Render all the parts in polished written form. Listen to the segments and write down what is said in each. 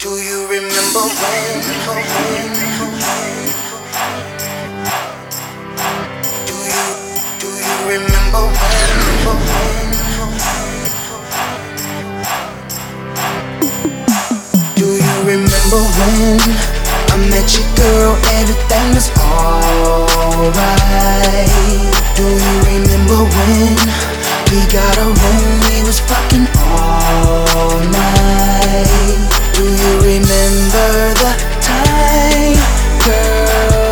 Do you remember when? Do you remember when? Do you remember when I met you, girl? Everything was alright. Do you remember when we got a room? We was fucking all night. Do you remember the time, girl?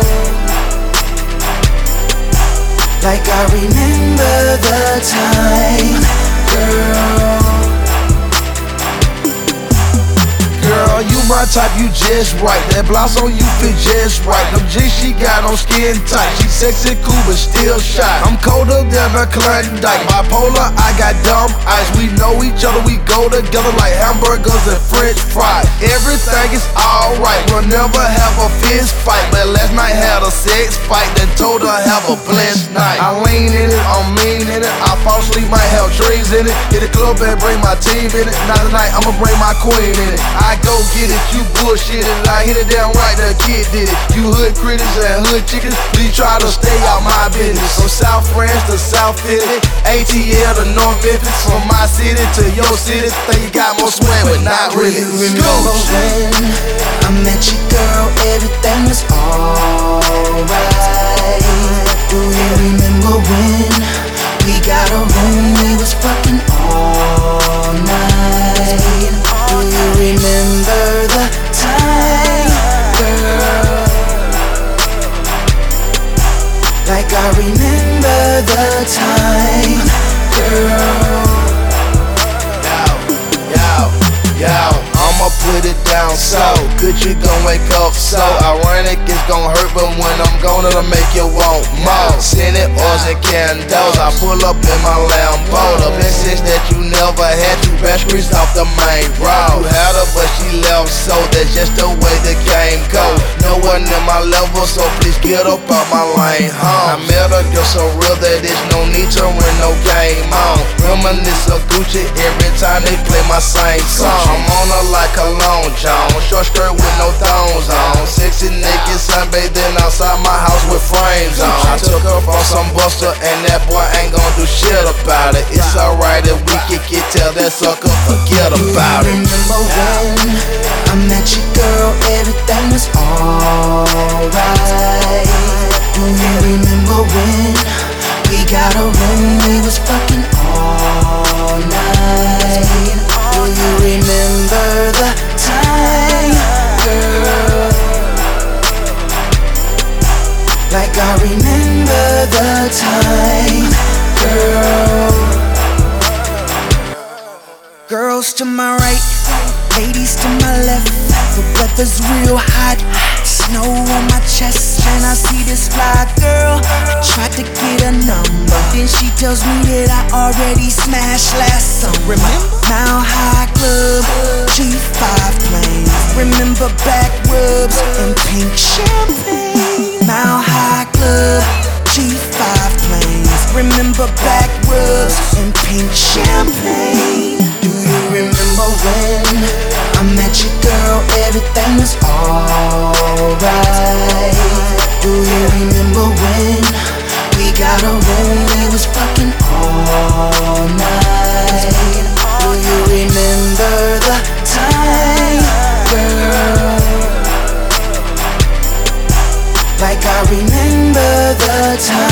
Like I remember the time, girl. Girl, you my type, you just right. That blouse on you fit just right. Them jeans she got on skin tight. She sexy, cool, but still shy. I'm colder than a Klondike. Bipolar, I got dumb eyes. We know each other, we go together like hamburgers and French fries. Everything is alright, we'll never have a fist fight. But last night had a sex fight that told her have a blessed night. I lean in it, I'm mean in it. I fall asleep, might have dreams in it. Hit the club and bring my team in it. Now tonight I'ma bring my queen in it. I go get it, you bullshit it. I hit it down right, the kid did it. You hood critics and hood chickens, please try to stay out my business. From South France to South Philly, ATL to North Memphis. From my city to your city, think you got more swag, but not really. Do you remember when I met you, girl? Everything was alright. Do you remember when we got a room? We was fucking all night. Do you remember the time, girl? Like I remember the time, girl. Yo, I'ma put it down so good you gon' wake up so ironic, it's gon' hurt, but when I'm gone it'll make you want more. Scented oils and candles, I pull up in my Lambo. The message that you never had, you best greased off the main road. You had her but she left, so that's just the way the game go. No one in my level, so please get up out my lane home. I met a girl so real that there's no need to win no game on. Reminisce of Gucci every time they play my same song. I'm on her like a long john, short skirt with no thongs on. Sexy naked sunbathing outside my house with frames on. I took her from some buster and that boy ain't gon' do shit about it. It's alright if we can get tell that sucker forget about it. Do you remember when I met you, girl? Everything was alright. Do you remember when we got a room? We was fucking all night. Do you remember the time, girl? Like I remember the time, girl. Girls to my right, ladies to my left. The weather's real hot, snow on my chest. And I see this fly girl, I tried to get a number. Then she tells me that I already smashed last summer. Remember? Mile High Club, G5 planes. Remember back rubs and pink champagne. Mile High Club, G5 planes. Remember back rubs and pink champagne. Do you remember when I met you, girl? Everything was alright. Do you remember when we got a room? We was fucking all night. Do you remember the time, girl? Like I remember the time.